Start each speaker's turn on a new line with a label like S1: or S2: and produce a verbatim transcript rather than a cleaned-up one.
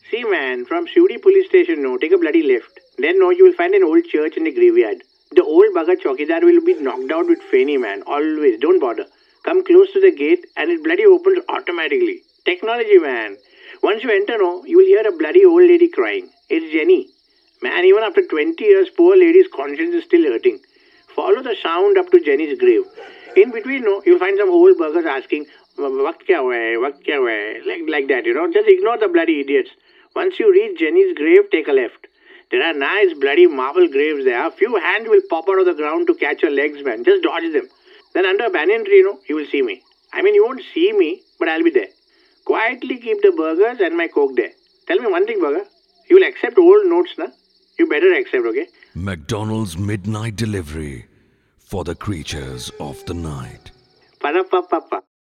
S1: See, man, from Shivdi police station, no, take a bloody left. Then, no, you will find an old church in the graveyard. The old bugger chowkidar will be knocked out with feni, man. Always. Don't bother. Come close to the gate and it bloody opens automatically. Technology, man. Once you enter, no, you will hear a bloody old lady crying. It's Jenny. Man, even after twenty years, poor lady's conscience is still hurting. Follow the sound up to Jenny's grave. In between, no, you'll find some old buggers asking, Waqt kya hua hai? Waqt kya hua hai? Like, like that, you know. Just ignore the bloody idiots. Once you reach Jenny's grave, take a left. There are nice bloody marble graves there. A few hands will pop out of the ground to catch your legs, man. Just dodge them. Then under a banyan tree, no, you will see me. I mean, you won't see me, but I'll be there. Quietly keep the burgers and my coke there. Tell me one thing, burger. You will accept old notes, na? You better accept, okay?
S2: McDonald's midnight delivery for the creatures of the night.
S1: Pa-da-pa-pa-pa.